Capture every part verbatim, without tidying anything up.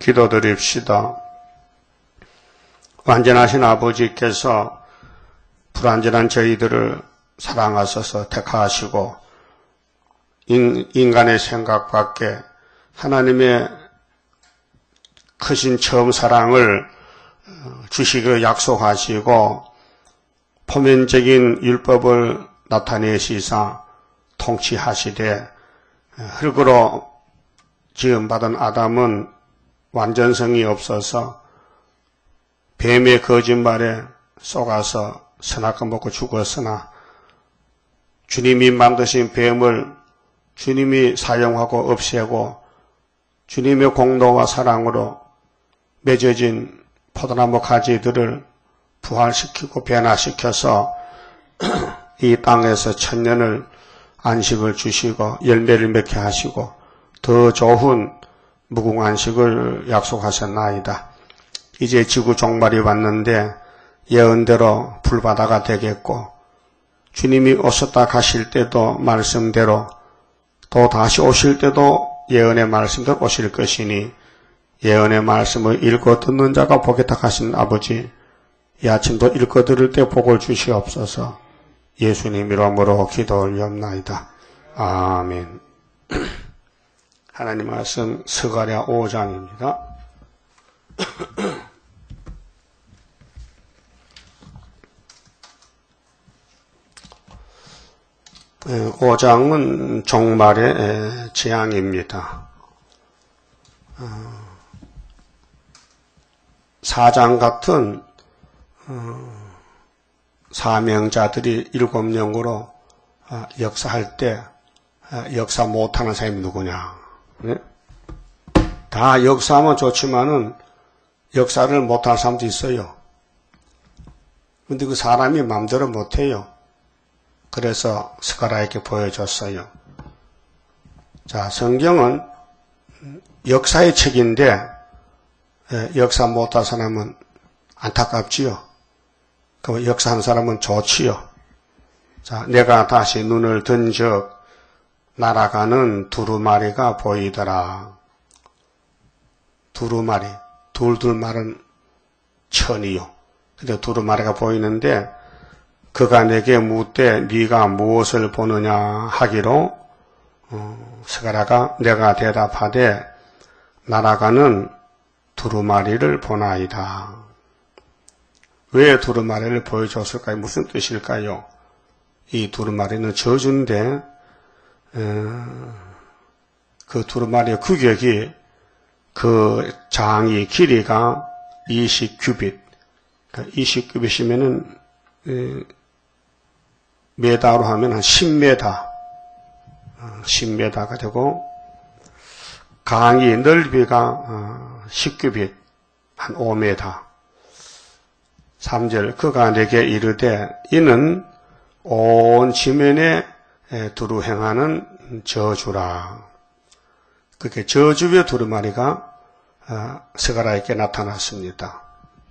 기도드립시다. 완전하신 아버지께서 불완전한 저희들을 사랑하셔서 택하시고 인, 인간의 생각 밖에 하나님의 크신 처음 사랑을 주시기로 약속하시고 포면적인 율법을 나타내시사 통치하시되 흙으로 지음받은 아담은 완전성이 없어서 뱀의 거짓말에 속아서 선악과 먹고 죽었으나 주님이 만드신 뱀을 주님이 사용하고 없애고 주님의 공로와 사랑으로 맺어진 포도나무 가지들을 부활시키고 변화시켜서 이 땅에서 천년을 안식을 주시고 열매를 맺게 하시고 더 좋은 무궁안식을 약속하셨나이다. 이제 지구 종말이 왔는데 예언대로 불바다가 되겠고 주님이 오셨다 가실 때도 말씀대로 또 다시 오실 때도 예언의 말씀대로 오실 것이니 예언의 말씀을 읽고 듣는 자가 복이다 하신 아버지, 이 아침도 읽고 들을 때 복을 주시옵소서. 예수님 이름으로 기도 올리옵나이다. 아멘. 하나님 말씀 스가랴 오 장입니다. 오 장은 종말의 재앙입니다. 사 장 같은 사명자들이 일곱 명으로 역사할 때 역사 못하는 사람이 누구냐? 다 역사하면 좋지만은 역사를 못할 사람도 있어요. 근데 그 사람이 마음대로 못해요. 그래서 스가랴에게 보여줬어요. 자, 성경은 역사의 책인데 역사 못할 사람은 안타깝지요. 그 역사한 사람은 좋지요. 자, 내가 다시 눈을 든 적 날아가는 두루마리가 보이더라. 두루마리, 둘둘 말은 천이요. 근데 두루마리가 보이는데 그가 내게 묻되 네가 무엇을 보느냐 하기로 어, 스가랴가 내가 대답하되 날아가는 두루마리를 보나이다. 왜 두루마리를 보여줬을까요? 무슨 뜻일까요? 이 두루마리는 저주인데 어, 그 두루마리의 규격이 그 장이 길이가 이십 규빗, 그러니까 이십 규빗이면은 에, 메다로 하면 한 십 미터, 어, 십 미터가 되고 강이 넓이가 어, 십 규빗, 한 오 미터. 삼 절 그가 내게 이르되 이는 온 지면에 두루 행하는 저주라. 그렇게 저주의 두루마리가 스가랴에게 나타났습니다.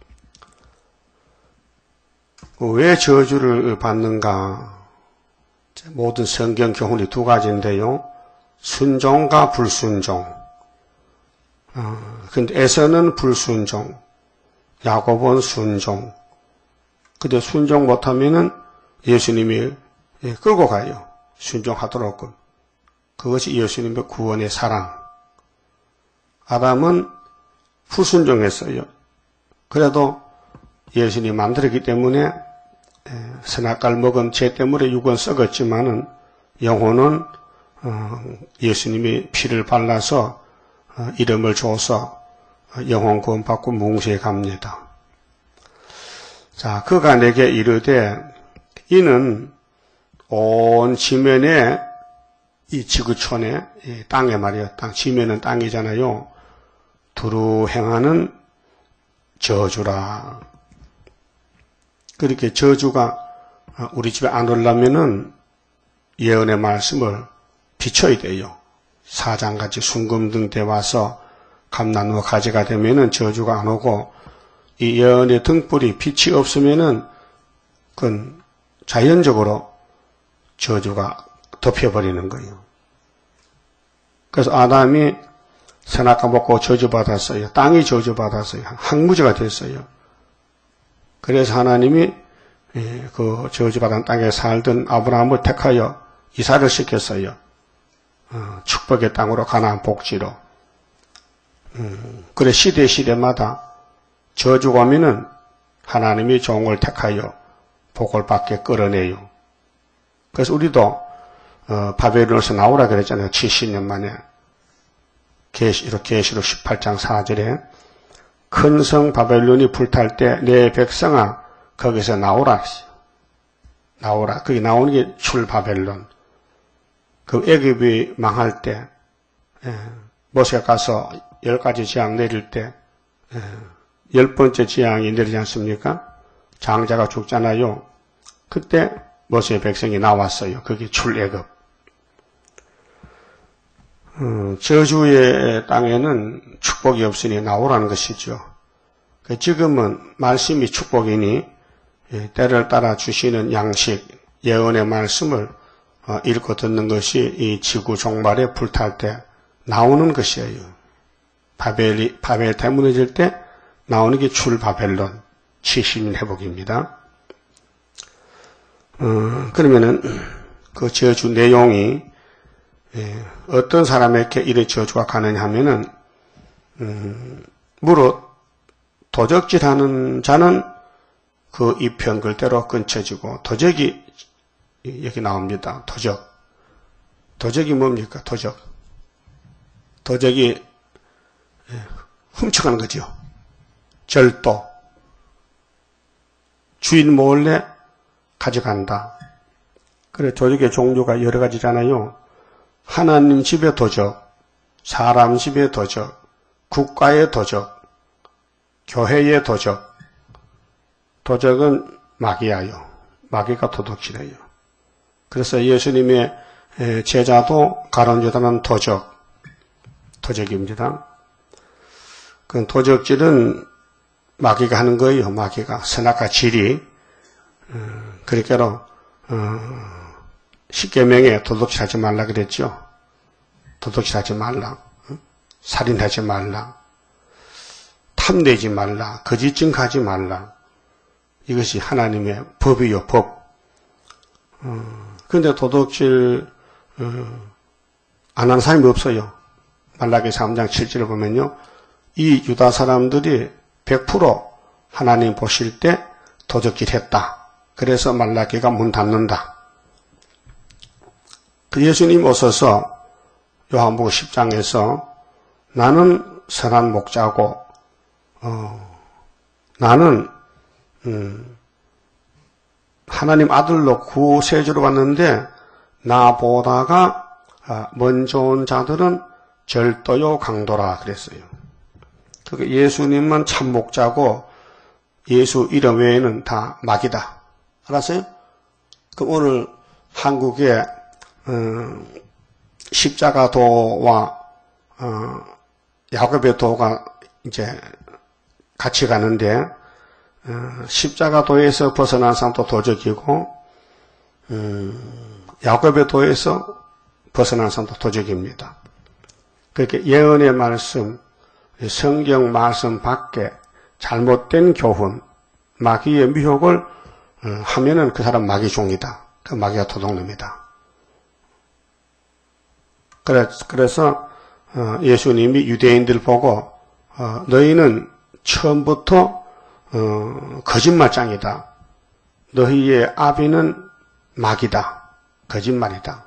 왜 저주를 받는가? 모든 성경 교훈이 두 가지인데요. 순종과 불순종. 어, 근데 에서는 불순종, 야곱은 순종. 근데 순종 못하면은 예수님이 끌고 가요. 순종하도록. 그것이 예수님의 구원의 사랑. 아담은 불순종했어요. 그래도 예수님이 만들었기 때문에 선악과를 먹은 죄 때문에 육은 썩었지만은 영혼은 예수님이 피를 발라서 이름을 줘서 영혼 구원받고 뭉세에 갑니다. 자, 그가 내게 이르되 이는 온 지면에 이 지구촌에 이 땅에 말이요. 땅 지면은 땅이잖아요. 두루 행하는 저주라. 그렇게 저주가 우리 집에 안 오려면은 예언의 말씀을 비춰야 돼요. 사장같이 순금등 대 와서 감나무가 가지가 되면은 저주가 안 오고 이 예언의 등불이 빛이 없으면은 그건 자연적으로 저주가 덮여버리는 거예요. 그래서 아담이 선악과 먹고 저주받았어요. 땅이 저주받았어요. 항무지가 됐어요. 그래서 하나님이 그 저주받은 땅에 살던 아브라함을 택하여 이사를 시켰어요. 어, 축복의 땅으로 가나안 복지로. 음, 그래 시대 시대마다 저주가 오면은 하나님이 종을 택하여 복을 받게 끌어내요. 그래서 우리도 어, 바벨론에서 나오라 그랬잖아요. 칠십 년 만에. 계시록, 계시록 십팔 장 사 절에 큰 성 바벨론이 불탈 때 내 백성아 거기서 나오라. 나오라. 거기 나오는 게 출바벨론. 그 애굽이 망할 때 예, 모세가 가서 열 가지 재앙 내릴 때 예, 열 번째 재앙이 내리지 않습니까? 장자가 죽잖아요. 그때 모세의 백성이 나왔어요. 그게 출애굽. 어, 저주의 땅에는 축복이 없으니 나오라는 것이죠. 지금은 말씀이 축복이니 예, 때를 따라 주시는 양식, 예언의 말씀을 어, 읽고 듣는 것이 이 지구 종말에 불탈 때 나오는 것이에요. 바벨이, 바벨 때 무너질 때 나오는 게 출바벨론, 칠십 년 회복입니다. 어, 그러면은 그 저주 내용이 예, 어떤 사람에게 이래 저주가 가느냐 하면은 음, 무릇 도적질하는 자는 그 이편 글대로 끊쳐지고 도적이 여기 나옵니다. 도적. 도적이 뭡니까? 도적. 도적이 훔쳐가는 거죠. 절도. 주인 몰래 가져간다. 그래 도적의 종류가 여러 가지잖아요. 하나님 집의 도적, 사람 집의 도적, 국가의 도적, 교회의 도적. 도적은 마귀야요. 마귀가 도둑질해요. 그래서 예수님의 제자도 가론유다는 도적, 도적입니다. 그 도적질은 마귀가 하는 거예요. 마귀가 선악과 진리. 그러니까 십계명에 도둑질하지 말라 그랬죠. 도둑질하지 말라, 살인하지 말라, 탐내지 말라, 거짓 증거하지 말라. 이것이 하나님의 법이요, 법. 그런데 어, 도둑질 어, 안 하는 사람이 없어요. 말라기 삼 장 칠 절을 보면요. 이 유다 사람들이 백 퍼센트 하나님 보실 때 도적질 했다. 그래서 말라기가 문 닫는다. 그 예수님 오셔서 요한복음 십 장에서 나는 선한 목자고 어, 나는 음, 하나님 아들로 구세주로 왔는데 나보다가 먼저 온 자들은 절도요 강도라 그랬어요. 그러니까 예수님만 참 목자고 예수 이름 외에는 다 마귀다. 알았어요? 그럼 오늘 한국에 어, 십자가도와 어, 야곱의 도가 이제 같이 가는데 어, 십자가도에서 벗어난 사람도 도적이고 음, 야곱의 도에서 벗어난 사람도 도적입니다. 그렇게 예언의 말씀, 성경 말씀 밖에 잘못된 교훈, 마귀의 미혹을 어, 하면은 그 사람 마귀 종이다. 그 마귀가 도둑놈이다. 그래서 예수님이 유대인들 보고 너희는 처음부터 거짓말장이다. 너희의 아비는 마귀다. 거짓말이다.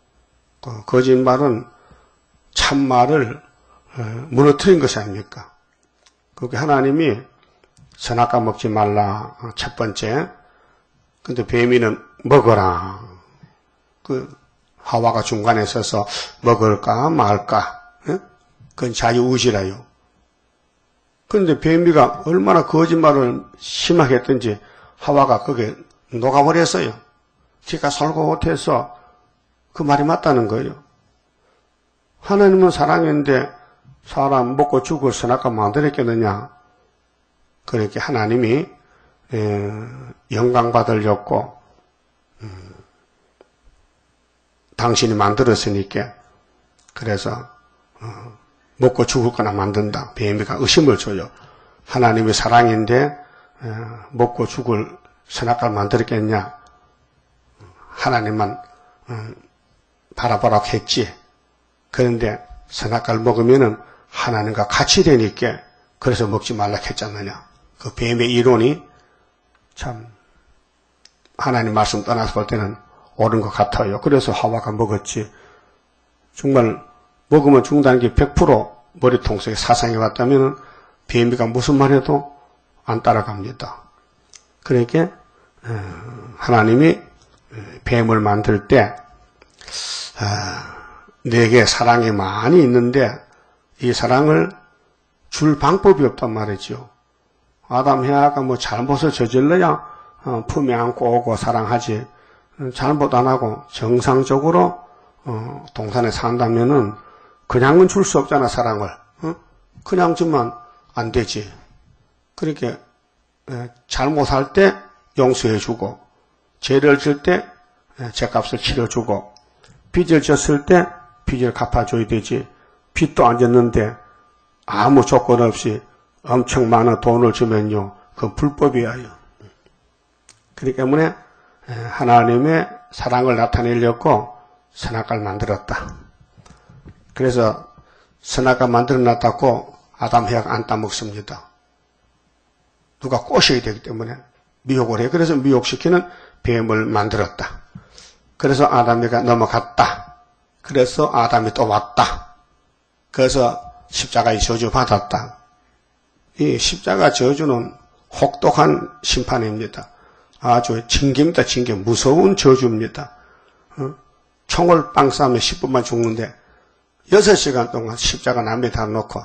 거짓말은 참말을 무너뜨린 것이 아닙니까? 그렇게 하나님이 선악과 먹지 말라. 첫 번째. 근데 뱀이는 먹어라. 그 하와가 중간에 서서 먹을까 말까. 예? 그건 자유의지라요. 그런데 뱀이가 얼마나 거짓말을 심하게 했든지 하와가 거기에 녹아버렸어요. 지가 솔고못해서 그 말이 맞다는 거예요. 하나님은 사랑인데 사람 먹고 죽을 선악과 만들었겠느냐. 그렇게 하나님이 영광 받으려고 음, 당신이 만들었으니까 그래서 어, 먹고 죽을 거나 만든다. 뱀이가 의심을 줘요. 하나님의 사랑인데 먹고 죽을 선악과를 만들었겠냐. 하나님만 바라보라고 했지. 그런데 선악과를 먹으면은 하나님과 같이 되니까 그래서 먹지 말라 했잖느냐. 그 뱀의 이론이 참 하나님 말씀 떠나서 볼 때는 옳은 것 같아요. 그래서 하와가 먹었지. 정말 먹으면 죽는다는 게 백 퍼센트 머리통 속에 사상이 왔다면 뱀이가 무슨 말해도 안 따라갑니다. 그러니까 하나님이 뱀을 만들 때 내게 사랑이 많이 있는데 이 사랑을 줄 방법이 없단 말이죠. 아담 해아가 뭐 잘못을 저질러야 품에 안고 오고 사랑하지. 잘못 안 하고 정상적으로 동산에 산다면은 그냥은 줄 수 없잖아, 사랑을. 그냥 주면 안 되지. 그렇게 잘못할 때 용서해주고, 죄를 질 때 죄값을 치러주고, 빚을 졌을 때 빚을 갚아줘야 되지. 빚도 안 졌는데 아무 조건 없이 엄청 많은 돈을 주면요, 그건 불법이에요. 그렇기 때문에 하나님의 사랑을 나타내려고 선악과를 만들었다. 그래서 선악과 만들어놨다고 아담 해가 안 따먹습니다. 누가 꼬셔야 되기 때문에 미혹을 해. 그래서 미혹시키는 뱀을 만들었다. 그래서 아담이가 넘어갔다. 그래서 아담이 또 왔다. 그래서 십자가의 저주 받았다. 이 십자가 저주는 혹독한 심판입니다. 아주 징계입니다. 징계. 무서운 저주입니다. 어? 총을 빵 쏴면 십 분만 죽는데 여섯 시간 동안 십자가 남에다 놓고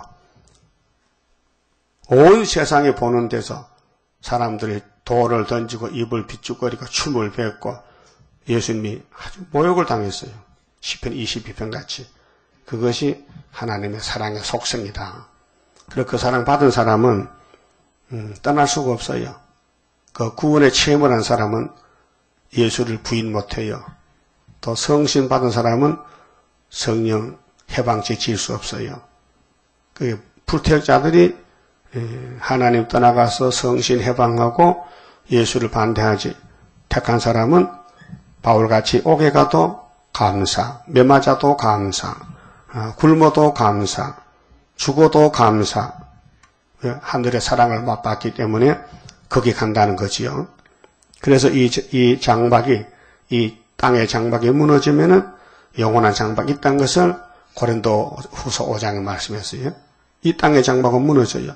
온 세상에 보는 데서 사람들이 돌을 던지고 입을 비죽거리고 춤을 뱉고 예수님이 아주 모욕을 당했어요. 시편 이십이 편 같이. 그것이 하나님의 사랑의 속성이다. 그리고 그 사랑 받은 사람은 음, 떠날 수가 없어요. 그 구원의 체험을 한 사람은 예수를 부인 못해요. 또 성신 받은 사람은 성령 해방죄 지을 수 없어요. 그 불태역자들이 하나님 떠나가서 성신 해방하고 예수를 반대하지 택한 사람은 바울같이 옥에 가도 감사, 매맞아도 감사, 굶어도 감사, 죽어도 감사. 하늘의 사랑을 맛봤기 때문에 거기 간다는 거지요. 그래서 이, 이 장박이, 이 땅의 장박이 무너지면은 영원한 장박이 있다는 것을 고린도 후서 오 장에 말씀했어요. 이 땅의 장박은 무너져요.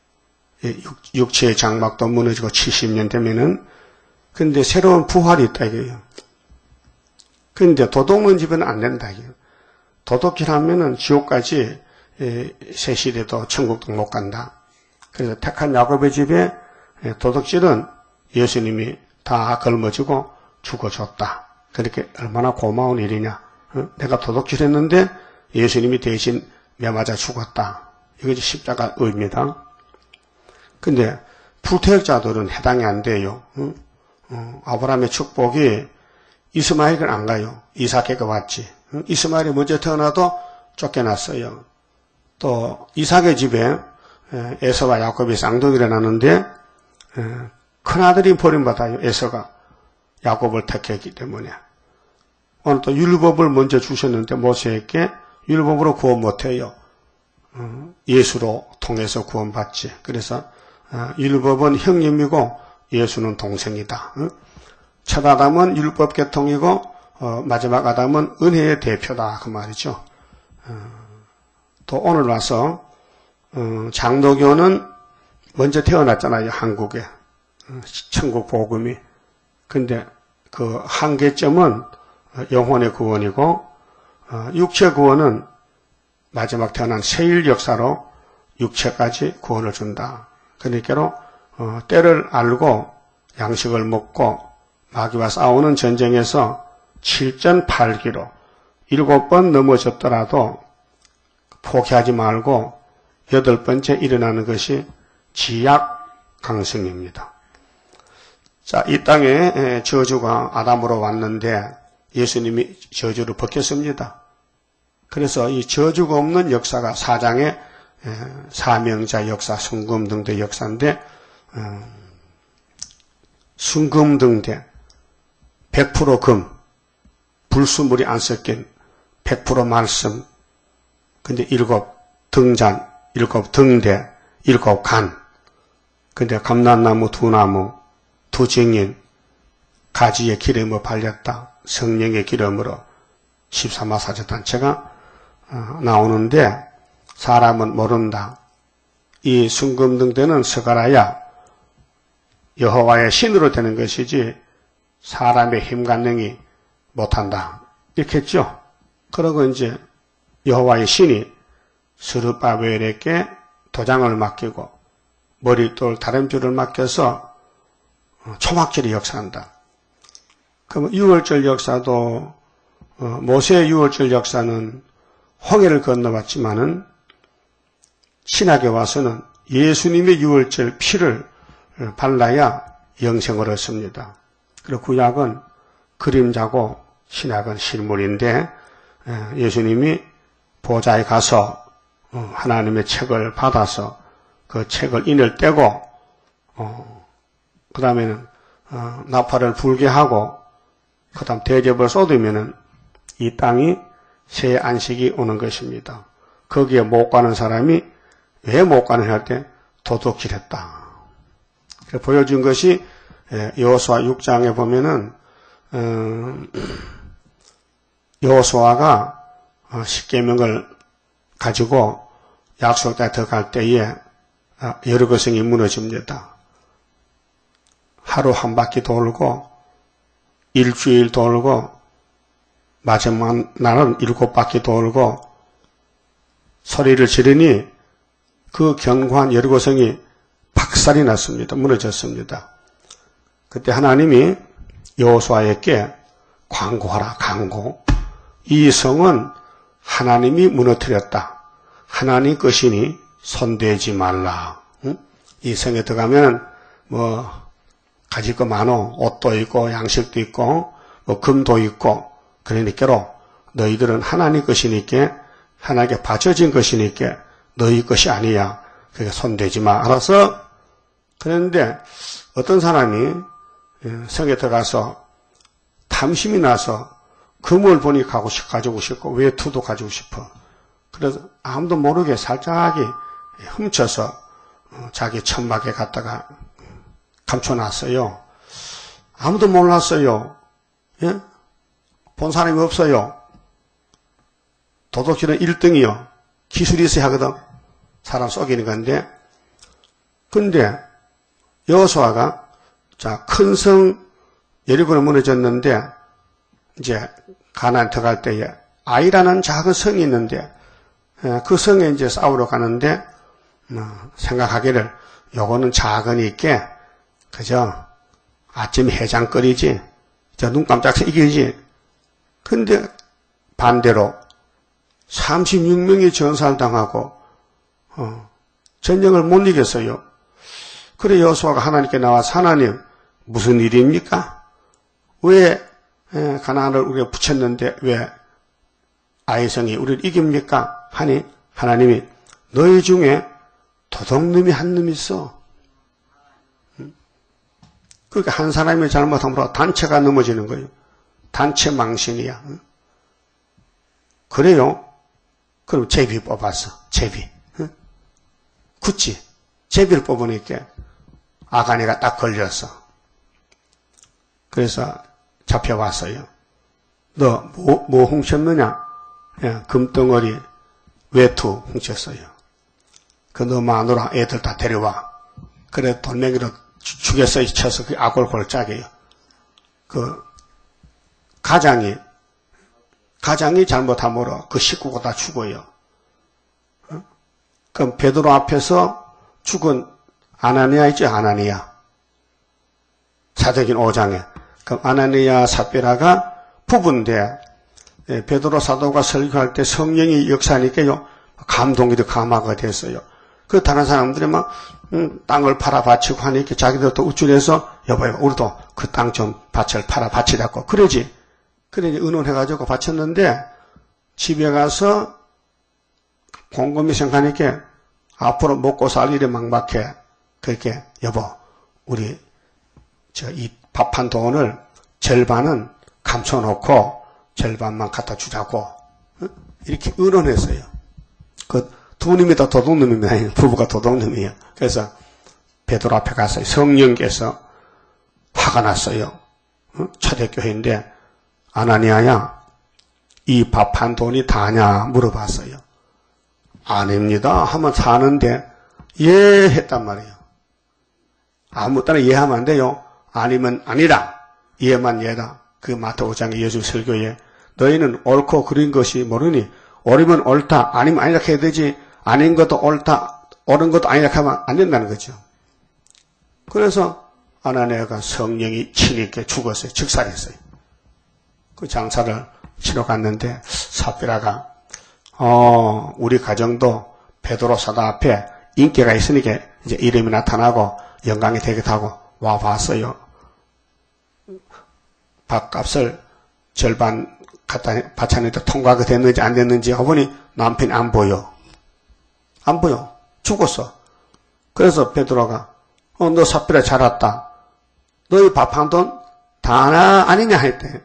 육체의 장박도 무너지고 칠십 년 되면은, 근데 새로운 부활이 있다 이거예요. 근데 도둑놈 집에는 안 된다 이거예요. 도둑질 하면은 지옥까지 새 시대도 천국도 못 간다. 그래서 택한 야곱의 집에 도둑질은 예수님이 다 걸머지고 죽어줬다. 그렇게 얼마나 고마운 일이냐. 내가 도둑질했는데 예수님이 대신 매맞아 죽었다. 이것이 십자가 의미다. 근데 불태역자들은 해당이 안 돼요. 아브라함의 축복이 이스마엘은 안 가요. 이삭에게 왔지. 이스마엘이 먼저 태어나도 쫓겨났어요. 또 이삭의 집에 에서와 야곱이 쌍둥이를 낳는데 큰아들이 버림받아요. 에서가 야곱을 택했기 때문에. 오늘 또 율법을 먼저 주셨는데 모세에게 율법으로 구원 못해요. 예수로 통해서 구원받지. 그래서 율법은 형님이고 예수는 동생이다. 첫 아담은 율법 계통이고 마지막 아담은 은혜의 대표다. 그 말이죠. 또 오늘 와서 장로교는 먼저 태어났잖아요. 한국에. 천국 복음이. 근데 그 한계점은 영혼의 구원이고 육체 구원은 마지막 태어난 세일 역사로 육체까지 구원을 준다. 그러니까 때를 알고 양식을 먹고 마귀와 싸우는 전쟁에서 칠 전 팔 기로 일곱 번 넘어졌더라도 포기하지 말고 여덟 번째 일어나는 것이 지약 강성입니다. 자, 이 땅에 저주가 아담으로 왔는데 예수님이 저주를 벗겼습니다. 그래서 이 저주가 없는 역사가 사장의 사명자 역사, 순금등대 역사인데 순금등대 백 퍼센트 금, 불수물이 안 섞인 백 퍼센트 말씀, 근데 일곱 등잔, 일곱 등대, 일곱 간, 근데 감람나무 두 나무, 두 증인, 가지의 기름을 발렸다. 성령의 기름으로 십삼 화 사제단체가 나오는데 사람은 모른다. 이 순금등대는 스가랴야 여호와의 신으로 되는 것이지 사람의 힘과 능이 못한다. 이렇게 했죠. 그러고 이제 여호와의 신이 스룹바벨에게 도장을 맡기고 머릿돌 다림줄을 맡겨서 초막절이 역사한다. 그럼 유월절 역사도 모세의 유월절 역사는 홍해를 건너봤지만은 신약에 와서는 예수님의 유월절 피를 발라야 영생을 얻습니다. 그리고 구약은 그림자고 신약은 실물인데 예수님이 보좌에 가서 하나님의 책을 받아서 그 책을 인을 떼고 그 다음에는 나팔을 불게 하고 그 다음 대접을 쏟으면은 이 땅이 새 안식이 오는 것입니다. 거기에 못 가는 사람이 왜 못 가는 할 때 도둑질했다. 보여준 것이 여호수아 육 장에 보면은 여호수아가 십계명을 가지고 약속 땅에 들어갈 때에 여리고성이 무너집니다. 하루 한 바퀴 돌고 일주일 돌고 마지막 날은 일곱 바퀴 돌고 소리를 지르니 그 견고한 여리고성이 박살이 났습니다. 무너졌습니다. 그때 하나님이 여호수아에게 광고하라. 광고. 이 성은 하나님이 무너뜨렸다. 하나님 것이니 손대지 말라. 응? 이 성에 들어가면 뭐 가질 거 많어. 옷도 있고 양식도 있고 뭐 금도 있고 그러니까로 너희들은 하나님 것이니까 하나님께 바쳐진 것이니까 너희 것이 아니야. 그러니까 손대지 마. 알아서. 그런데 어떤 사람이 성에 들어가서 탐심이 나서 금을 보니 가고 싶, 가지고 싶고 외투도 가지고 싶어. 그래서 아무도 모르게 살짝이 훔쳐서 자기 천막에 갖다가 감춰놨어요. 아무도 몰랐어요. 예? 본 사람이 없어요. 도둑질은 일 등이요. 기술이 있어야 하거든. 사람 속이는 건데. 근데 여호수아가 자, 큰 성 여리고는 무너졌는데 이제 가나안 들어갈 때에 아이라는 작은 성이 있는데 그 성에 이제 싸우러 가는데 뭐 생각하기를 요거는 작으니까 그저 아침 해장 끓이지 저 눈 깜짝해서 이기지. 근데 반대로 삼십육 명이 전사를 당하고 어, 전쟁을 못 이겼어요. 그래 여호수아가 하나님께 나와서 하나님 무슨 일입니까? 왜 가나안을 우리가 붙였는데 왜 아이성이 우리를 이깁니까? 하니 하나님이 너희 중에 도둑놈이 한 놈 있어. 그러니까 한 사람이 잘못하면 단체가 넘어지는 거예요. 단체 망신이야. 그래요? 그럼 제비 뽑았어. 제비. 굳이 제비를 뽑으니까 아가니가 딱 걸렸어. 그래서 잡혀왔어요. 너 뭐, 뭐 훔쳤느냐? 예, 금덩어리 외투 훔쳤어요. 그 너 마누라 애들 다 데려와. 그래 돌멩이로 죽였어 쳐서 그 악을 골짜기요. 그 가장이 가장이 잘못하므로 그 식구가 다 죽어요. 어? 그럼 베드로 앞에서 죽은 아나니아 있죠? 아나니아. 사도행전 오 장에. 그럼 아나니아 삽비라가 부부인데 예, 베드로 사도가 설교할 때 성령이 역사하니까요. 감동이 더 감화가 됐어요. 그 다른 사람들이 막 음, 땅을 팔아 바치고 하니까 자기들도 우쭐해서 여보요 우리도 그 땅 좀 밭을 팔아 바치라고 그러지. 그래 이제 의논해가지고 바쳤는데 집에 가서 곰곰이 생각하니까 앞으로 먹고 살 일이 막막해. 그렇게 여보, 우리 저 이 밥한 돈을 절반은 감춰놓고 절반만 갖다 주자고 이렇게 의논했어요. 그 두 놈이 다 도둑놈입니다. 부부가 도둑놈이에요. 그래서 베드로 앞에 가서 성령께서 화가 났어요. 초대교회인데 아나니아야 이 밥 한 돈이 다냐 물어봤어요. 아닙니다 하면 사는데 예 했단 말이에요. 아무 때나 예하면 안 돼요. 아니면 아니라 예만 예다. 그 마태오 장의 예수 설교에 너희는 옳고 그린 것이 모르니 옳으면 옳다 아니면 아니라 해야 되지 아닌 것도 옳다 옳은 것도 아니라 하면 안 된다는 거죠. 그래서 아나니아가 성령이 치니까 죽었어요. 즉살했어요. 그 장사를 치러 갔는데 삽비라가 어 우리 가정도 베드로 사도 앞에 인기가 있으니까 이제 이름이 나타나고 영광이 되겠다고 와 봤어요. 밥값을 절반 갖다 바쳤는데 통과가 됐는지 안 됐는지 해보니 남편이 안 보여. 안 보여. 죽었어. 그래서 베드로가 어, 너 삽비라 잘 왔다. 너희 밥 한 돈 다나 아니냐 했대.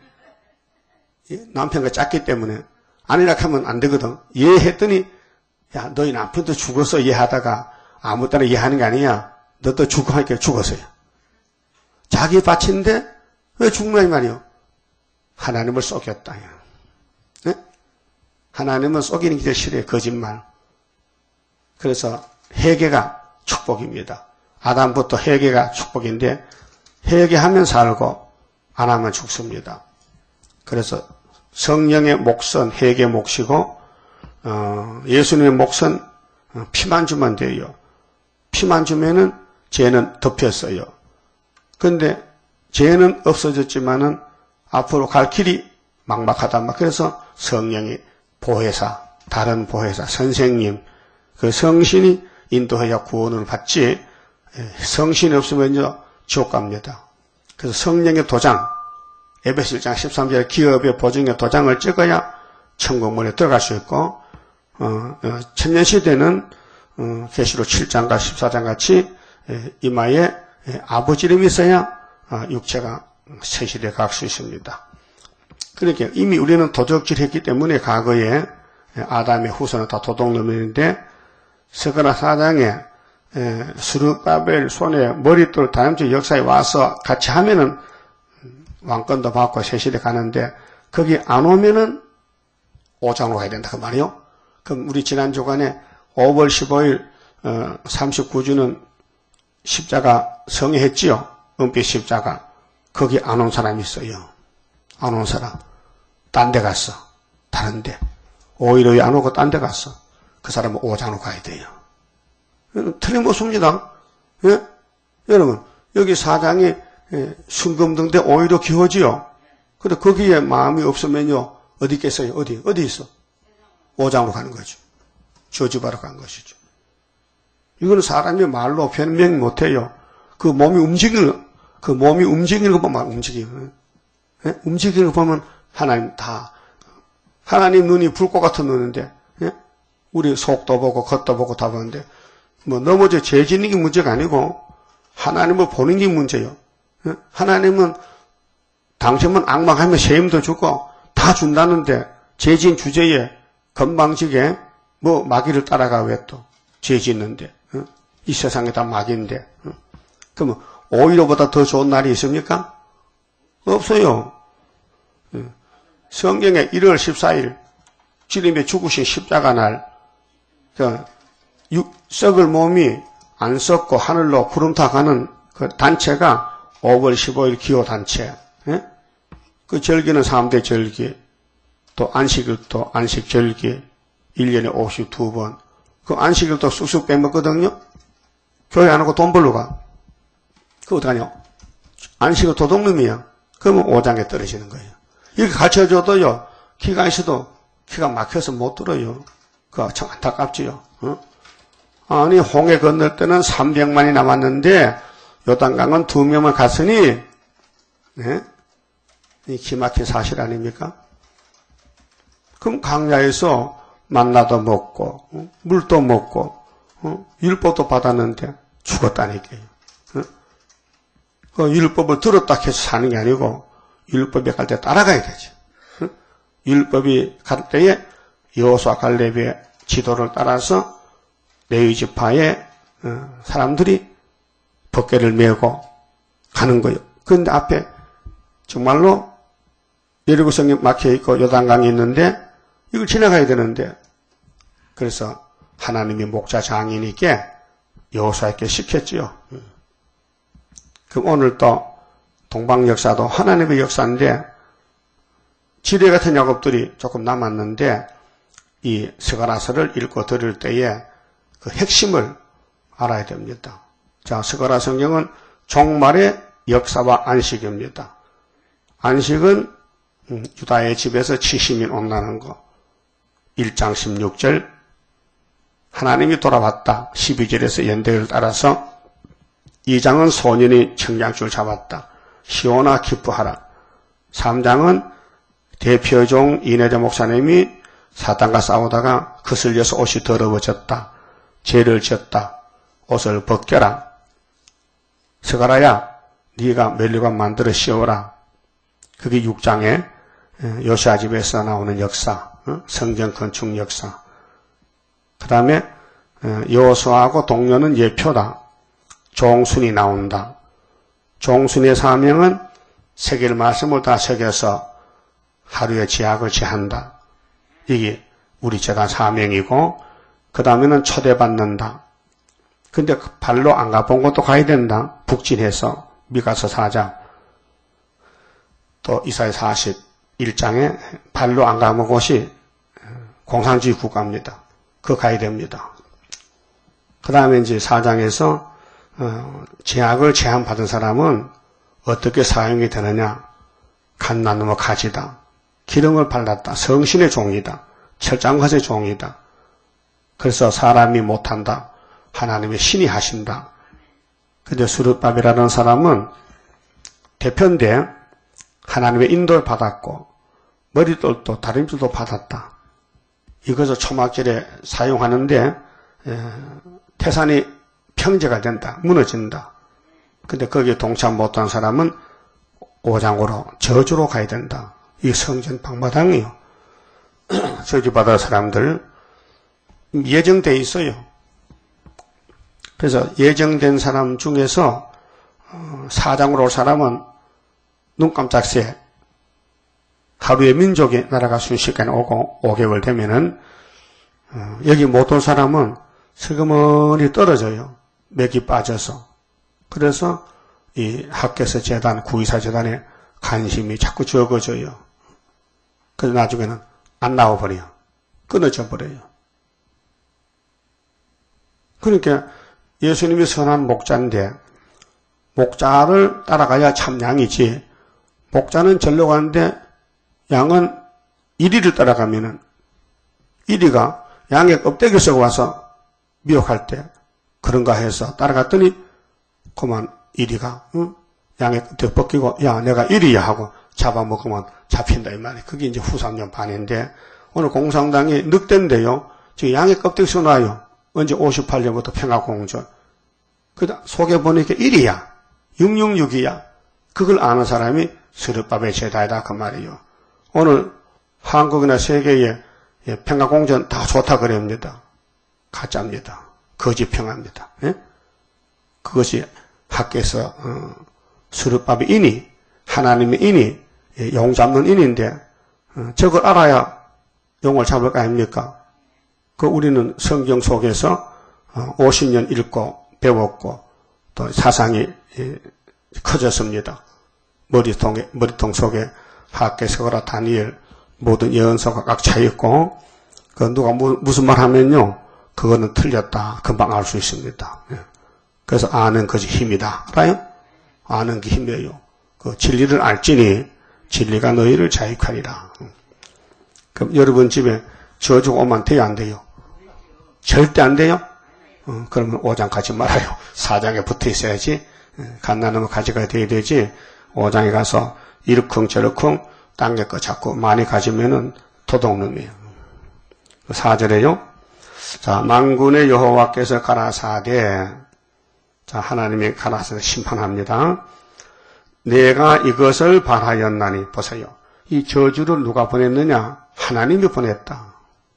남편과 짰기 때문에 아니라 하면 안 되거든. 예 했더니 야 너희 남편도 죽었어 예 하다가 아무 때나 예 하는 게 아니야. 너도 죽어 하니까 죽었어요. 자기 바친데 왜 죽냐 이 말이요. 하나님을 속였다. 네? 하나님은 속이는 게 제일 싫어요. 거짓말. 그래서 회개가 축복입니다. 아담부터 회개가 축복인데 회개하면 살고 안 하면 죽습니다. 그래서 성령의 몫은 회개 몫이고 어, 예수님의 몫은 피만 주면 돼요. 피만 주면은 죄는 덮였어요. 그런데 죄는 없어졌지만은 앞으로 갈 길이 막막하단 말. 그래서 성령이 보혜사, 다른 보혜사, 선생님, 그 성신이 인도해야 구원을 받지. 성신이 없으면요 지옥 갑니다. 그래서 성령의 도장, 에베소 일 장 십삼 절 기업의 보증의 도장을 찍어야 천국문에 들어갈 수 있고 어, 어, 천년시대는 어, 계시록 칠 장과 십사 장 같이 에, 이마에 에, 아버지 이름이 있어야 어, 육체가 새 시대에 갈 수 있습니다. 그러니까 이미 우리는 도적질했기 때문에 과거에 아담의 후손은 다 도둑놈인데 스가랴 사 장에 스룹바벨 손에 머릿돌 다음주 역사에 와서 같이 하면은 왕권도 받고 새 시대 가는데 거기 안 오면은 오장으로 가야 된다 그 말이요. 그럼 우리 지난 주간에 오월 십오일 어, 삼십구 주는 십자가 성회했지요. 은빛 십자가. 거기 안 온 사람이 있어요. 안 온 사람. 딴 데 갔어. 다른 데. 오히려 안 오고 딴 데 갔어. 그 사람은 오장으로 가야 돼요. 틀림없습니다. 예? 여러분, 여기 사장이 예, 순금등대 오히려 기호지요. 근데 거기에 마음이 없으면요, 어디 있겠어요? 어디? 어디 있어? 오장으로 가는 거죠. 저주받으러 간 것이죠. 이거는 사람이 말로 변명 못해요. 그 몸이 움직이는, 그 몸이 움직이는 거 보면 움직이는, 예? 움직이는 거 보면 하나님 다, 하나님 눈이 불꽃 같은 눈인데, 예? 우리 속도 보고 겉도 보고 다 보는데, 뭐 넘어져 죄 짓는 게 문제가 아니고, 하나님을 보는 게 문제예요. 예? 하나님은 당신은 악망하면 세임도 주고 다 준다는데 죄 지은 주제에 건방지게 뭐 마귀를 따라가 왜 또 죄 짓는데 예? 이 세상에 다 마귀인데 예? 그러면 오히려보다 더 좋은 날이 있습니까? 없어요. 예. 성경에 일월 십사일 주님의 죽으신 십자가 날 그 육, 썩을 몸이 안 썩고 하늘로 구름 타 가는 그 단체가 오월 십오일 기호단체. 예? 그 절기는 삼 대 절기. 또 안식일도 안식절기. 일 년에 오십이 번. 그 안식일도 쑥쑥 빼먹거든요. 교회 안 하고 돈 벌러 가. 그거 어떡하냐? 안식일 도둑놈이야. 그러면 오장에 떨어지는 거예요. 이렇게 가르쳐줘도요. 키가 있어도 키가 막혀서 못 들어요. 그거 참 안타깝지요. 어? 아니 홍해 건널 때는 삼백만이 남았는데 요단강은 두 명만 갔으니 네? 이 기막힌 사실 아닙니까? 그럼 강야에서 만나도 먹고 어? 물도 먹고 어? 율법도 받았는데 죽었다니까요. 어? 그 율법을 들었다 해서 사는 게 아니고 율법에 갈 때 따라가야 되죠. 어? 율법이 갈 때에 여호수아 갈렙의 지도를 따라서 레위 지파의 어, 사람들이 법궤를 메고 가는 거예요. 그런데 앞에 정말로 여리고성이 막혀있고 요단강이 있는데 이걸 지나가야 되는데 그래서 하나님이 목자 장인에게 여호수아에게 시켰지요. 그럼 오늘 또 동방 역사도 하나님의 역사인데 지뢰 같은 작업들이 조금 남았는데 이 스가랴서를 읽고 들을 때에 그 핵심을 알아야 됩니다. 자, 스가랴 성경은 종말의 역사와 안식입니다. 안식은 유다의 집에서 칠십 일 온다는 거. 일 장 십육 절 하나님이 돌아왔다. 십이 절에서 연대를 따라서 이 장은 소년이 청량줄 잡았다. 시온아 기뻐하라. 삼 장은 대표종 이내대 목사님이 사탄과 싸우다가 거슬려서 옷이 더러워졌다. 죄를 지었다. 옷을 벗겨라. 스가랴야 네가 멜류관 만들어 씌워라. 그게 육 장에 요시아 집에서 나오는 역사, 성경 건축 역사. 그 다음에 여호수아하고 동료는 예표다. 종순이 나온다. 종순의 사명은 새길 말씀을 다 새겨서 하루에 지약을 제한다. 이게 우리 재단 사명이고 그 다음에는 초대받는다. 근데 발로 안 가본 것도 가야 된다. 북진해서 미가서 사 장 또 이사야 사십일 장에 발로 안 가본 곳이 공산주의 국가입니다. 그거 가야 됩니다. 그 다음에 이제 사 장에서 어, 제약을 제한받은 사람은 어떻게 사용이 되느냐. 갓나누어 가지다. 기름을 발랐다. 성신의 종이다. 철장것의 종이다. 그래서 사람이 못한다. 하나님의 신이 하신다. 근데 수르바벨이라는 사람은 대표인데 하나님의 인도를 받았고 머리돌도 다림줄도 받았다. 이것을 초막절에 사용하는데 태산이 평제가 된다. 무너진다. 근데 거기에 동참 못한 사람은 오 장으로 저주로 가야 된다. 이 성전 방마당이요. 저주받을 사람들 예정돼 있어요. 그래서 예정된 사람 중에서 사장으로 올 사람은 눈 깜짝 새 하루에 민족이 나라가 순식간에 오고 오 개월 되면은 여기 못 온 사람은 슬그머니 떨어져요. 맥이 빠져서. 그래서 이 학개서 재단, 구이사 재단에 관심이 자꾸 적어져요. 그래서 나중에는 안 나와버려요. 끊어져 버려요. 그러니까 예수님이 선한 목자인데 목자를 따라가야 참 양이지. 목자는 절로 가는데 양은 이리를 따라가면은 이리가 양의 껍데기 썩어 와서 미혹할 때 그런가 해서 따라갔더니 그만 이리가 응? 양의 껍데기 벗기고 야 내가 이리야 하고 잡아먹으면 잡힌다 이 말이에요. 그게 이제 후 삼 년 반인데 오늘 공산당이 늑대인데요. 지금 양의 껍데기 써놔요. 언제 오십팔 년부터 평화공존. 그다 속에 보니까 일이야. 육육육이야. 그걸 아는 사람이 스르바벨 제다이다 그 말이에요. 오늘 한국이나 세계에 평화공존 다 좋다 그럽니다. 가짜입니다. 거짓 평화입니다. 예? 그것이 학계에서 어, 스르바벨 인이 하나님의 인이 용 잡는 인인데 어, 저걸 알아야 용을 잡을 거 아닙니까? 그 우리는 성경 속에서 어, 오십 년 읽고 배웠고 또 사상이 예, 커졌습니다. 머리통에, 머리통 속에 학계, 스가랴, 다니엘 모든 예언서가 각 차있고 그 누가 무, 무슨 말 하면요 그거는 틀렸다 금방 알 수 있습니다. 예. 그래서 아는 것이 힘이다. 알아요? 아는 게 힘이에요. 그 진리를 알지니 진리가 너희를 자유하리라. 그럼 여러분 집에 저주가 오면 돼요 안 돼요? 절대 안 돼요? 어, 그러면 오 장 가지 말아요. 사 장에 붙어 있어야지. 갓나누어 가지가 돼야 되지. 오 장에 가서 이르쿵 저르쿵 당겨 거 자꾸 많이 가지면은 도둑놈이에요. 사 절에요. 자, 만군의 여호와께서 가라사대, 자, 하나님이 가라사대 심판합니다. 내가 이것을 바라였나니, 보세요. 이 저주를 누가 보냈느냐? 하나님이 보냈다.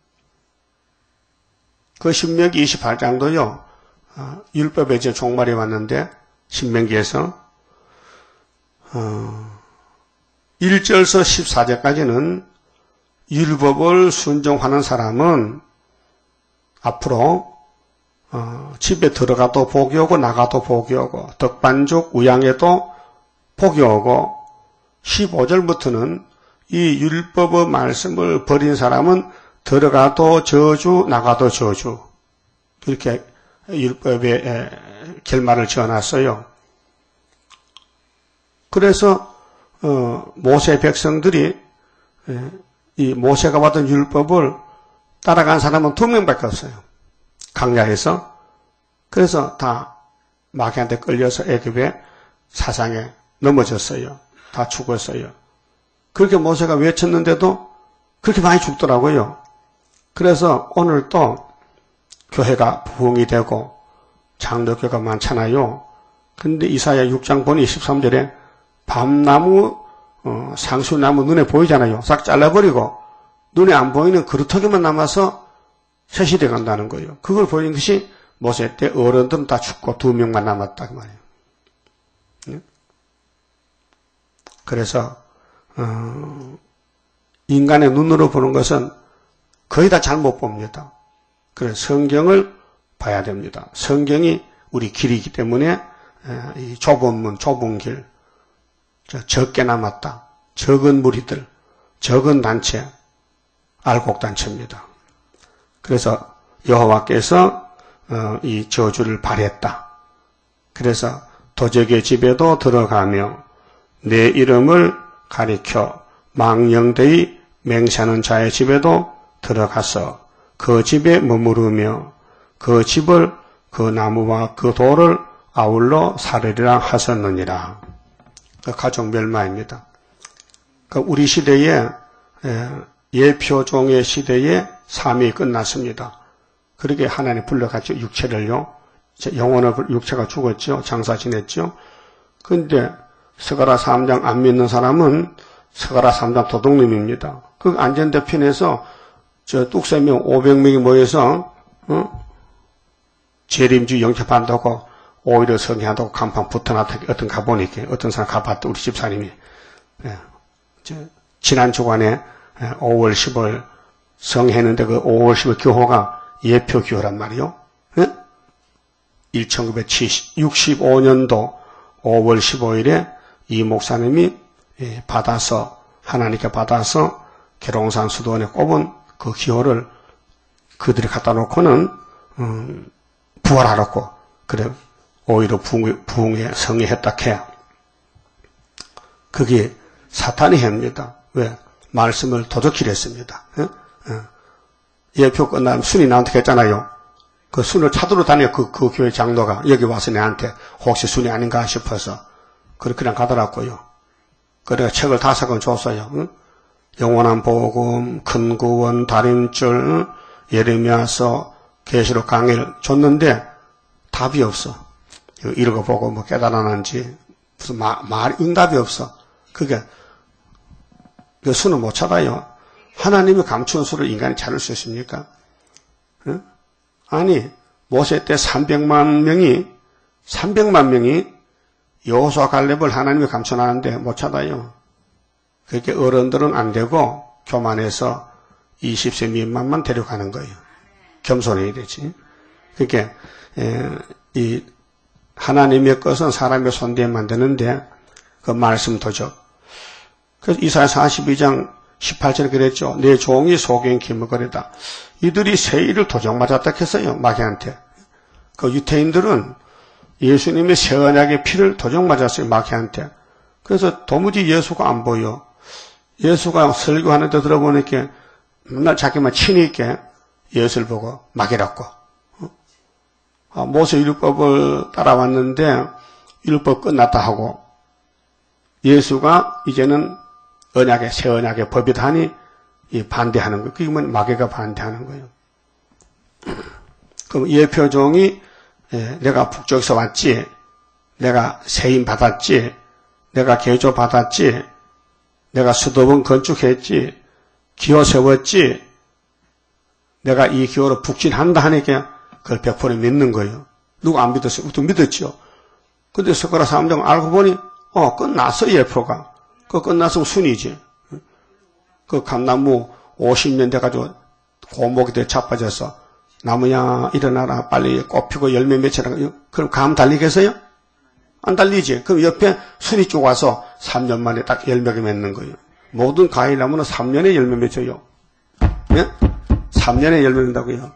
그 신명기 이십팔 장도요, 어, 율법의 이제 종말이 왔는데, 신명기에서, 어, 일 절서 십사 절까지는 율법을 순종하는 사람은 앞으로 어, 집에 들어가도 복이 오고 나가도 복이 오고 덕반죽 우양에도 복이 오고 십오 절부터는 이 율법의 말씀을 버린 사람은 들어가도 저주 나가도 저주 이렇게 율법의 결말을 지어놨어요. 그래서 어, 모세 백성들이 이 모세가 받은 율법을 따라간 사람은 두 명밖에 없어요. 강야에서. 그래서 다 마귀한테 끌려서 애굽의 사상에 넘어졌어요. 다 죽었어요. 그렇게 모세가 외쳤는데도 그렇게 많이 죽더라고요. 그래서 오늘 또 교회가 부흥이 되고 장로교가 많잖아요. 근데 이사야 육 장 보니 십삼 절에 밤나무, 어, 상수나무 눈에 보이잖아요. 싹 잘라버리고 눈에 안 보이는 그루터기만 남아서 셋이 간다는 거예요. 그걸 보이는 것이 모세 때 어른들은 다 죽고 두 명만 남았다 그 말이에요. 네? 그래서 어, 인간의 눈으로 보는 것은 거의 다 잘못 봅니다. 그래서 성경을 봐야 됩니다. 성경이 우리 길이기 때문에 이 좁은 문, 좁은 길, 적게 남았다. 적은 무리들, 적은 단체, 알곡단체입니다. 그래서 여호와께서 이 저주를 발했다. 그래서 도적의 집에도 들어가며 내 이름을 가리켜 망령되이 맹세하는 자의 집에도 들어가서 그 집에 머무르며 그 집을 그 나무와 그 돌을 아울러 사르리라 하셨느니라. 가족 멸망입니다. 우리 시대에 예표종의 시대에 삶이 끝났습니다. 그렇게 하나님 불러갔죠. 육체를요. 영혼을 육체가 죽었죠. 장사 지냈죠. 그런데 스가랴 삼 장 안 믿는 사람은 스가랴 삼 장 도둑놈입니다. 그 안전대편에서 저 뚝세 명 오백 명이 모여서 어? 재림주 영접한다고 오히려 성행한다고 간판 붙어놨다. 어떤 가보니까 어떤 사람 가봤다. 우리 집사님이 예. 저 지난 주간에 오월 십오일 성했는데 그 오월 십오일 교호가 예표 교호란 말이요. 예? 천구백육십오 년도 오월 십오일에 이 목사님이 받아서 하나님께 받아서 계룡산 수도원에 꼽은 그 기호를 그들이 갖다 놓고는 음, 부활하라고 그래 오히려 부흥에 성의했다 해. 그게 사탄이 합니다. 왜? 말씀을 도적질 했습니다. 예? 예. 예표 끝나면 순이 나한테 했잖아요. 그 순을 찾으러 다녀 그, 그 교회 장로가 여기 와서 내한테 혹시 순이 아닌가 싶어서 그렇게 그냥 가더라고요. 그래서 책을 다섯 권 줬어요. 응? 영원한 복음, 큰 구원, 달인줄, 예레미야서, 계시록 강의를 줬는데 답이 없어. 읽어보고 뭐 깨달았는지 무슨 마, 말 응답이 없어. 그게 그 수는 못 찾아요. 하나님이 감추는 수를 인간이 찾을 수 있습니까? 응? 아니 모세 때 삼백만 명이 삼백만 명이 여호수아 갈렙을 하나님이 감춰놨는데 못 찾아요. 그렇게 어른들은 안 되고 교만해서 이십 세 미만만 데려가는 거예요. 겸손해야 되지. 그러니까 에, 이 하나님의 것은 사람의 손대에 만드는데 그 말씀 도적. 그래서 이사야 사십이 장 십팔 절에 그랬죠. 내 종이 소경 기먹거리다. 이들이 세일을 도적 맞았다 했어요. 마귀한테. 그 유태인들은 예수님의 새 언약의 피를 도적 맞았어요. 마귀한테. 그래서 도무지 예수가 안 보여. 예수가 설교하는 데 들어보니까 맨날 자기만 친히 있게 예수를 보고 마귀라고. 아, 모세 율법을 따라왔는데 율법 끝났다 하고 예수가 이제는 언약의 새 언약의 법이다 하니 이 반대하는 거예요. 그러면 마귀가 반대하는 거예요. 그럼 예표종이 예, 내가 북쪽에서 왔지, 내가 세임 받았지, 내가 개조 받았지, 내가 수도원 건축했지, 기호 세웠지, 내가 이 기호로 북진한다 하니까 그걸 백 퍼센트 믿는 거예요. 누가 안 믿었어요? 또 믿었죠. 근데 석가라 삼정 알고 보니 어 끝났어 예표가. 그 끝났으면 순이지. 그 감나무 오십 년 돼가지고 고목이 돼 자빠져서 나무야 일어나라 빨리 꽃 피고 열매 맺혀라. 그럼 감 달리겠어요? 안 달리지. 그럼 옆에 순이 쭉 와서 삼 년 만에 딱 열매가 맺는 거예요. 모든 과일나무는 삼 년에 열매 맺혀요. 예? 삼 년에 열매 맺는다고요.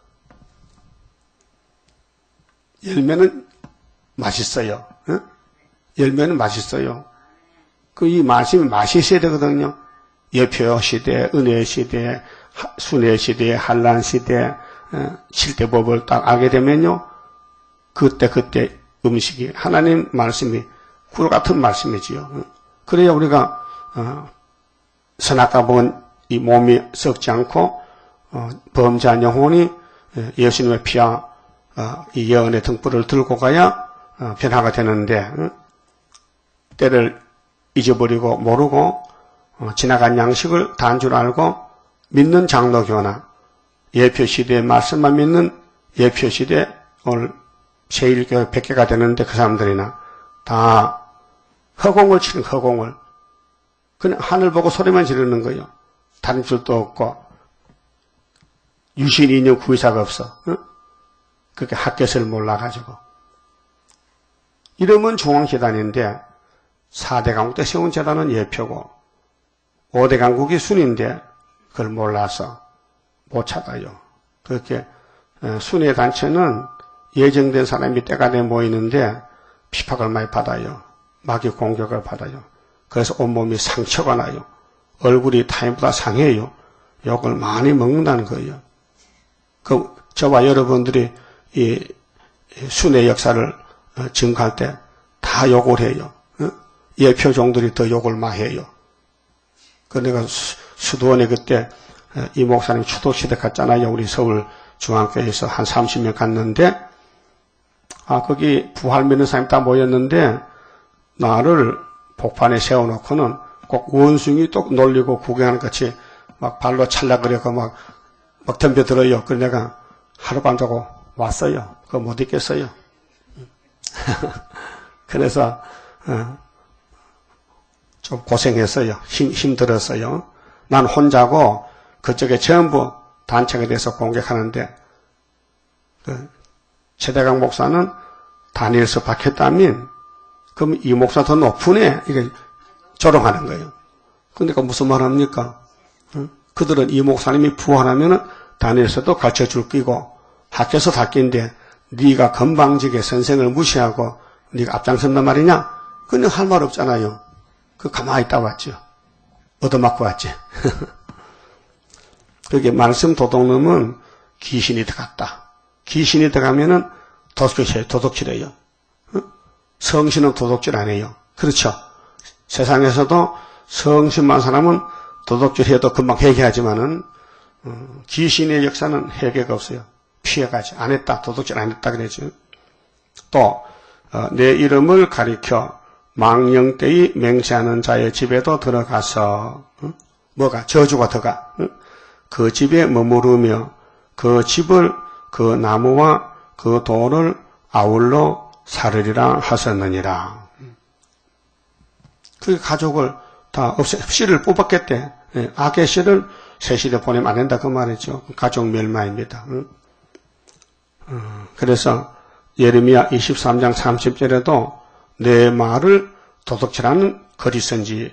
열매는 맛있어요. 예? 열매는 맛있어요. 그 이 말씀이 맛이 있어야 되거든요. 예표 시대, 은혜 시대, 순회 시대, 한란 시대, 실대법을 딱 알게 되면요. 그때 그때 음식이 하나님 말씀이 꿀 같은 말씀이지요. 그래야 우리가 어, 선악과 본 이 몸이 썩지 않고 어, 범죄한 영혼이 예수님의 피와 어, 이 예언의 등불을 들고 가야 어, 변화가 되는데 어? 때를 잊어버리고 모르고 어, 지나간 양식을 단 줄 알고 믿는 장로교나 예표시대의 말씀만 믿는 예표시대 오늘 세일교회 백 개가 되는데 그 사람들이나 다 허공을 치는 허공을 그냥 하늘 보고 소리만 지르는 거예요. 다른 줄도 없고 유신 인연 구의사가 없어. 어? 그렇게 학교를 몰라가지고 이름은 중앙재단인데 사 대 강국 때 세운 재단은 예표고 오 대 강국이 순인데 그걸 몰라서 못 찾아요. 그렇게 순회 단체는 예정된 사람이 때가 돼 모이는데 핍박을 많이 받아요. 마귀 공격을 받아요. 그래서 온몸이 상처가 나요. 얼굴이 타인보다 상해요. 욕을 많이 먹는다는 거예요. 그 저와 여러분들이 이 순회 역사를 증거할 때 다 욕을 해요. 예표종들이 더 욕을 많이 해요. 그 내가 수도원에 그때 이 목사님 추도시대 갔잖아요. 우리 서울 중앙교회에서 한 삼십 명 갔는데 아 거기 부활 믿는 사람이 다 모였는데 나를 복판에 세워놓고는 꼭 원숭이 또 놀리고 구경하는 같이 막 발로 찰락거리고 막, 막 덤벼들어요. 그래서 내가 하룻밤 자고 왔어요. 그거 못 있겠어요. 그래서, 어, 좀 고생했어요. 힘, 힘들었어요. 난 혼자고 그쪽에 전부 단체가 돼서 공격하는데, 그, 최대강 목사는 다니엘서 박혔다면, 그럼 이 목사 더 높은 애, 이게 조롱하는 거예요. 그러니까 무슨 말 합니까? 어? 그들은 이 목사님이 부활하면은 다니엘서도 가르쳐 줄 끼고 학교에서 다 낀데 네가 건방지게 선생을 무시하고 네가 앞장선단 말이냐? 그는 할 말 없잖아요. 그 가만히 있다 왔죠. 얻어맞고 왔지. 그게 말씀 도둑놈은 귀신이 들어갔다. 귀신이 들어가면은 도둑질해요. 도둑질해요. 어? 성신은 도둑질 안 해요. 그렇죠? 세상에서도 성신만 사람은 도둑질해도 금방 회개하지만은 어, 귀신의 역사는 회개가 없어요. 피해가지. 안 했다. 도둑질 안 했다 그러죠. 또 어, 내 이름을 가리켜 망령되이 맹세하는 자의 집에도 들어가서 어? 뭐가 저주가 들어가. 어? 그 집에 머무르며 그 집을 그 나무와 그 돌을 아울러 사르리라 하셨느니라. 그 가족을 다 없애, 씨를 뽑았겠대. 예, 악의 씨를 새 씨를 보내면 안 된다 그 말이죠. 가족 멸망입니다. 응? 어, 그래서 예레미야 이십삼 장 삼십 절에도 내 말을 도둑질하는 거리선지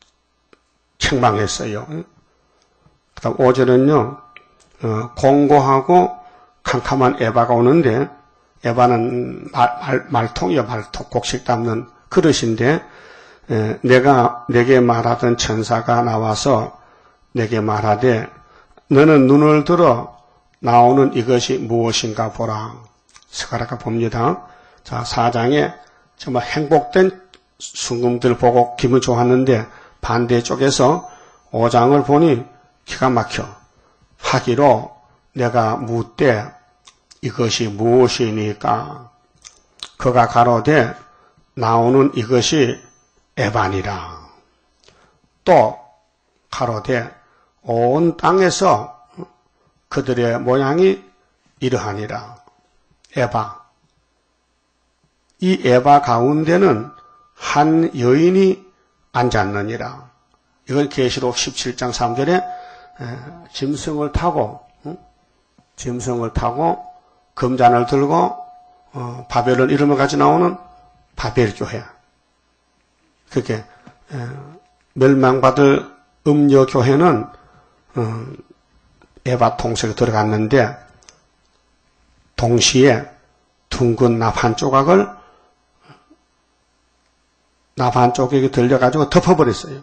책망했어요. 응? 그다음 오 절은요. 어, 공고하고 캄캄한 에바가 오는데 에바는 말, 말, 말통이요. 말통. 곡식 담는 그릇인데 에, 내가 내게 말하던 천사가 나와서 내게 말하되 너는 눈을 들어 나오는 이것이 무엇인가 보라. 스가랴가 봅니다. 자, 사 장에 정말 행복된 순금들 보고 기분 좋았는데 반대쪽에서 오 장을 보니 기가 막혀 하기로 내가 묻되 이것이 무엇이니까 그가 가로되 나오는 이것이 에반이라. 또 가로되 온 땅에서 그들의 모양이 이러하니라. 에바. 이 에바 가운데는 한 여인이 앉았느니라. 이건 계시록 십칠 장 삼 절에 짐승을 타고 짐승을 타고 금잔을 들고 어, 바벨론 이름을 가지고 나오는 바벨교회. 그게 멸망받을 음녀교회는 어, 에바 통속에 들어갔는데 동시에 둥근 납 한 조각을 납 한 조각이 들려가지고 덮어버렸어요.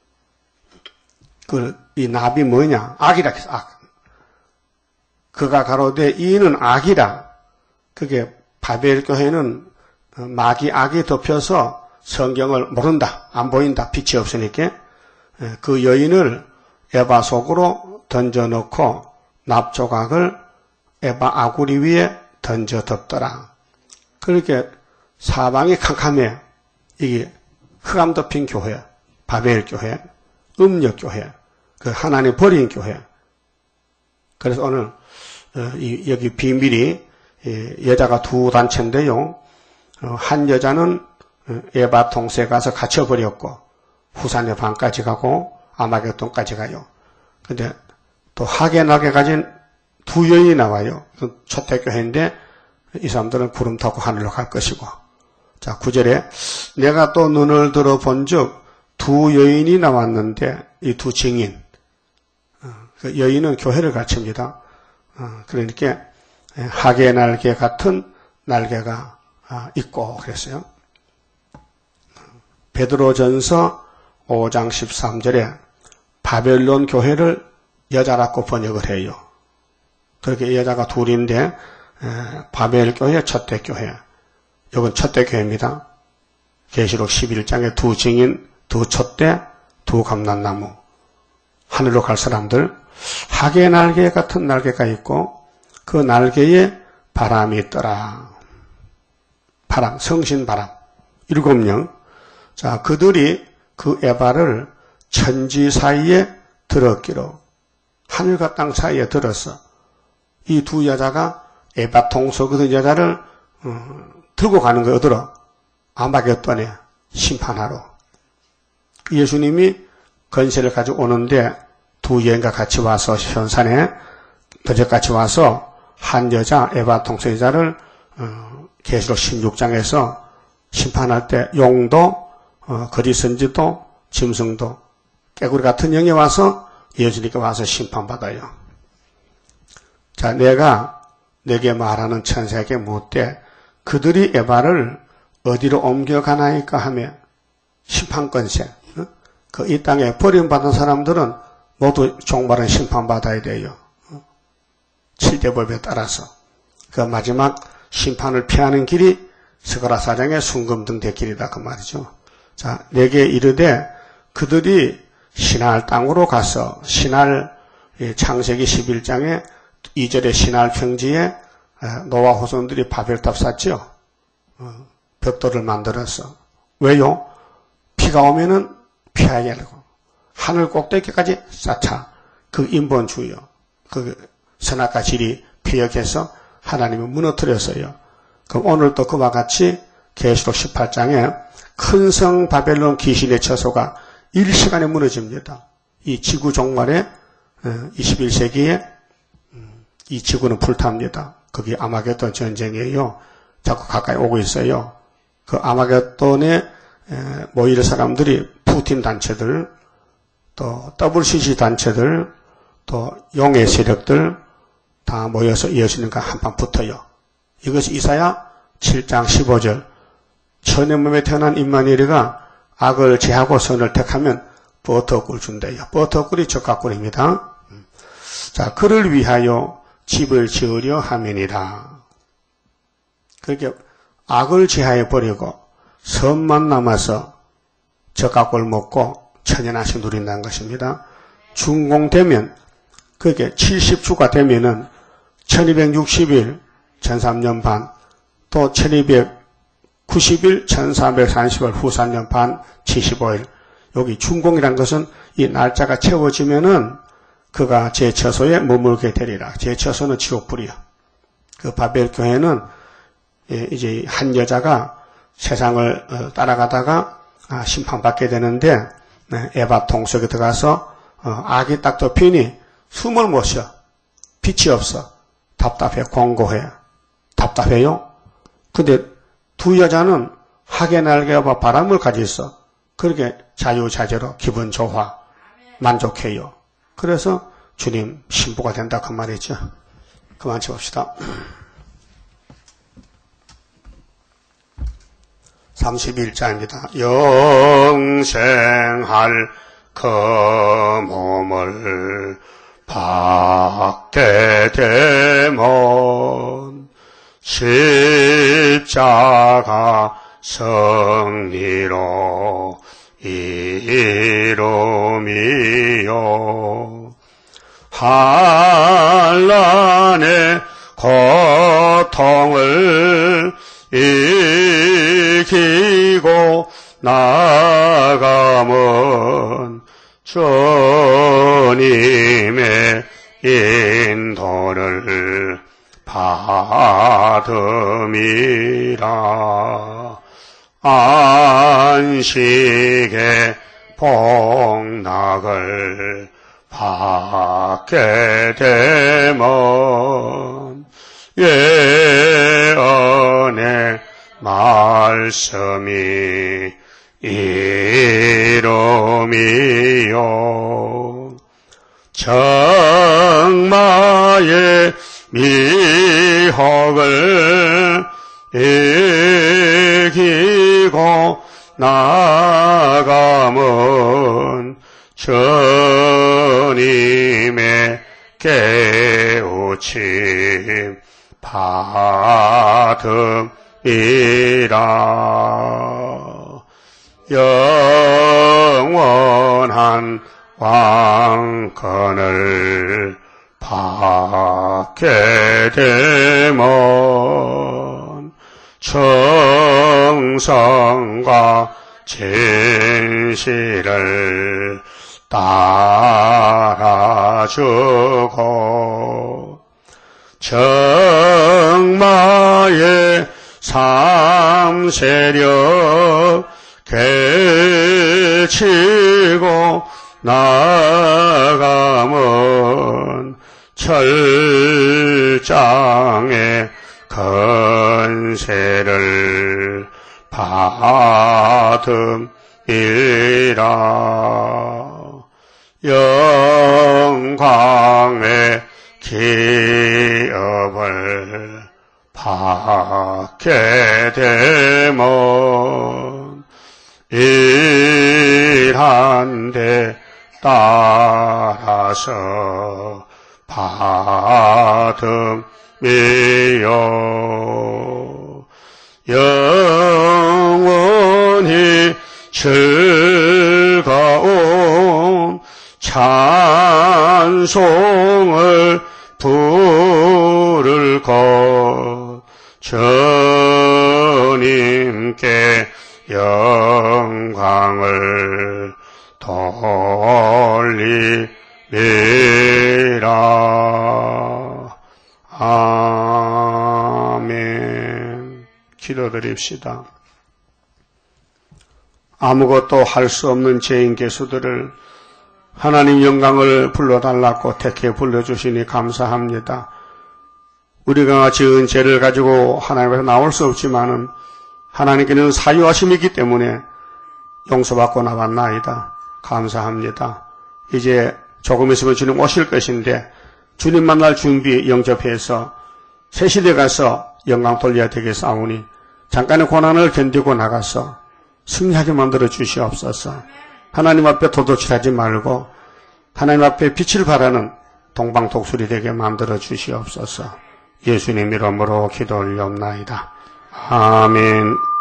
그, 이 납이 뭐냐? 악이라 했어, 악. 그가 가로되 이는 악이라. 그게 바벨 교회는 마귀 악이 덮여서 성경을 모른다. 안 보인다. 빛이 없으니까. 그 여인을 에바 속으로 던져놓고 납조각을 에바 아구리 위에 던져 덮더라. 그렇게 사방이 캄캄해. 이게 흑암 덮인 교회, 바벨 교회, 음력 교회, 그 하나님 버린 교회. 그래서 오늘 이 여기 비밀이 여자가 두 단체인데요. 한 여자는 에바 통세에 가서 갇혀버렸고 후산의 방까지 가고 아마겟돈까지 가요. 근데 또 하겐하게 가진 두 여인이 나와요. 그 초대교회인데 이 사람들은 구름 타고 하늘로 갈 것이고. 자, 구 절에 내가 또 눈을 들어 본즉 두 여인이 나왔는데 이 두 증인. 그 여인은 교회를 가르칩니다. 그러니까 하계 날개 같은 날개가 있고 그랬어요. 베드로전서 오 장 십삼 절에 바벨론 교회를 여자라고 번역을 해요. 그렇게 여자가 둘인데 바벨 교회, 첫대 교회. 이건 첫대 교회입니다. 계시록 십일 장에 두 증인, 두 촛대, 두 감람나무. 하늘로 갈 사람들. 하계 날개 같은 날개가 있고 그 날개에 바람이 있더라. 바람, 성신 바람. 일곱 명. 자, 그들이 그 에바를 천지 사이에 들었기로. 하늘과 땅 사이에 들었어. 이 두 여자가 에바 통소 그 여자를 어, 들고 가는 거예요. 어디로? 아마겟돈에 심판하러. 예수님이 건세를 가지고 오는데 두 여인과 같이 와서 현산에 더적같이 와서 한 여자 에바 통소 여자를 어, 계시록 십육 장에서 심판할 때 용도 어, 거리선지도 짐승도 깨구리 같은 영이 와서 예수님께 와서 심판받아요. 자, 내가 내게 말하는 천사에게 묻되 그들이 에바를 어디로 옮겨가나이까 하며 심판권세. 어? 그 이 땅에 버림받은 사람들은 모두 종말은 심판받아야 돼요. 어? 칠대법에 따라서. 그 마지막 심판을 피하는 길이 스가랴사장의 순금등 대길이다 그 말이죠. 자, 내게 이르되 그들이 신할 땅으로 가서 신할 창세기 십일 장에 이 절에 신할 평지에 노아 후손들이 바벨탑 쌓죠. 어, 벽돌을 만들어서. 왜요? 비가 오면은 피하게 하려고. 하늘 꼭대기까지 쌓자. 그 인본주의요. 그 선악과 질이 피역해서 하나님을 무너뜨렸어요. 그럼 오늘 또 그와 같이 계시록 십팔 장에 큰 성 바벨론 귀신의 처소가 일시간에 무너집니다. 이 지구 종말에 이십일 세기에 이 지구는 불탑니다. 거기 아마겟돈 전쟁이에요. 자꾸 가까이 오고 있어요. 그 아마겟돈에 모일 사람들이 푸틴 단체들, 또 더블유씨씨 단체들, 또 용의 세력들 다 모여서 예수님과 한판 붙어요. 이것이 이사야 칠 장 십오 절. 천의 몸에 태어난 임마누엘이가 악을 제하고 선을 택하면 버터꿀 준대요. 버터꿀이 적각꿀입니다. 자, 그를 위하여 집을 지으려 하면이라. 그렇게 악을 제하여 버리고 선만 남아서 적각꿀 먹고 천연하시 누린다는 것입니다. 준공되면 그게 칠십 주가 되면은 천이백육십 일 천삼 년 반, 또 천이백구십 일 천삼백삼십 일 후 삼 년 반 칠십오 일. 여기 준공이란 것은 이 날짜가 채워지면은 그가 제 처소에 머물게 되리라. 제 처소는 지옥불이요. 그 바벨 교회는 이제 한 여자가 세상을 따라가다가 심판받게 되는데 에바통 속에 들어가서 악이 딱 덮이니 숨을 못 쉬어. 빛이 없어. 답답해. 공고해. 답답해요. 근데 두 여자는 학의 날개와 바람을 가지고 있어. 그렇게 자유자재로 기분 좋아. 만족해요. 그래서 주님 신부가 된다 그 말이죠. 그만 쳐봅시다. 삼십일 자입니다. 영생할 그 몸을 받게 되면 십자가 승리로 이름이요 환난의 고통을 이기고 나가면 주님의 인도를 받음이라. 안식의 복락을 받게 되면 예언의 말씀이 이름이요 정마의 미혹을 이기고 나가면 주님의 깨우침 받음이라. 영원한 왕권을 받게 되면 정성과 진실을 따라주고 정마의 삼세력 개치고 나가면 철장의 건세를 받음이라. 영광의 기업을 받게 되면 일한데 따라서 받음이요 영원히 즐거운 찬송을 부를 것 주님께 영광을 돌리리라. 아멘. 기도드립시다. 아무것도 할 수 없는 죄인 개수들을 하나님 영광을 불러달라고 택해 불러주시니 감사합니다. 우리가 지은 죄를 가지고 하나님께서 나올 수 없지만은 하나님께는 사유하심이 있기 때문에 용서받고 나왔나이다. 감사합니다. 이제 조금 있으면 주님 오실 것인데 주님 만날 준비 영접해서 새 시대 가서 영광 돌려야 되겠사오니 잠깐의 고난을 견디고 나가서 승리하게 만들어 주시옵소서. 하나님 앞에 도둑질하지 말고 하나님 앞에 빛을 발하는 동방독수리 되게 만들어 주시옵소서. 예수님 이름으로 기도 올리옵나이다. 아멘.